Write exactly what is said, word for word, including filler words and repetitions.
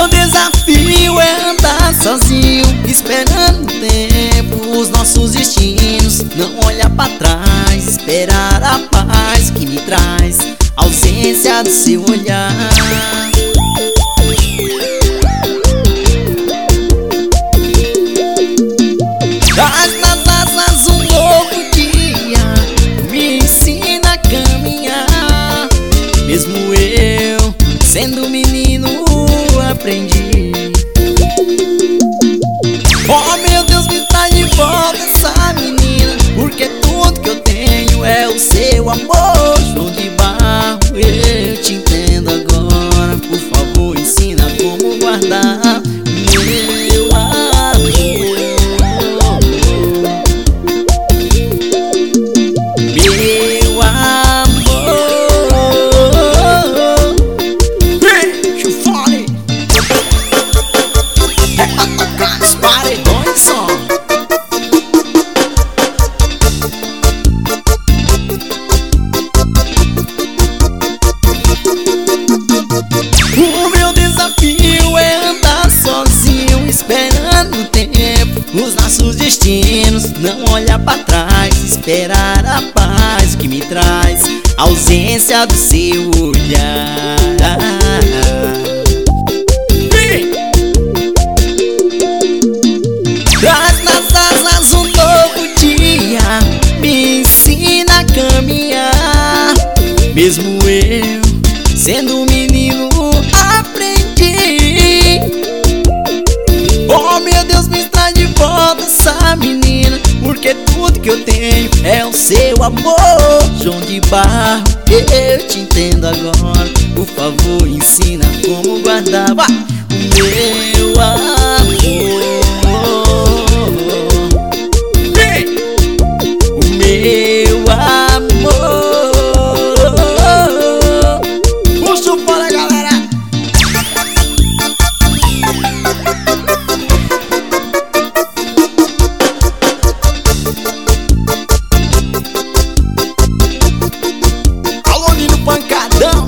meu desafio é andar sozinho, esperando o tempo, os nossos destinos. Não olhar pra trás, esperar a paz que me traz a ausência do seu olhar. Traz nas asas um novo dia, me ensina a caminhar. Mesmo eu, sendo menino, aprendi. Oh meu Deus, me traz de volta essa menina, porque tudo que eu tenho é o seu amor. João de Barro, eu te entendo agora. Por favor, ensina como guardar meu amor. Meu amor, deixa o fone, é pra tocar nos paredões só. O meu desafio é andar sozinho, esperando o tempo, os nossos destinos. Não olhar pra trás, esperar a paz que me traz a ausência do seu olhar. Traz nas asas um novo dia, me ensina a caminhar. Mesmo eu, sendo um menino, aprendi. Oh meu Deus, me traz de volta essa menina, porque tudo que eu tenho é o seu amor. João de Barro, eu te entendo agora. Por favor, ensina como guardar Vai. o meu amor. Ei! O meu amor. Puxa o fora, galera. Alô, Nino Pancadão.